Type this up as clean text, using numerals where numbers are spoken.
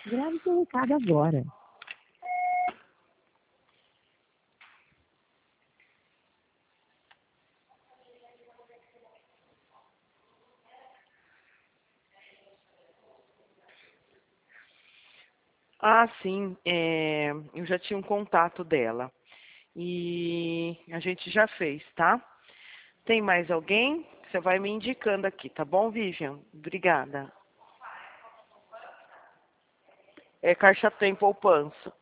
Grave seu recado agora. Ah, sim, eu já tinha um contato dela. E a gente já fez, tá? Tem mais alguém? Você vai me indicando aqui, tá bom, Vivian? Obrigada. É Caixa Tem Poupança.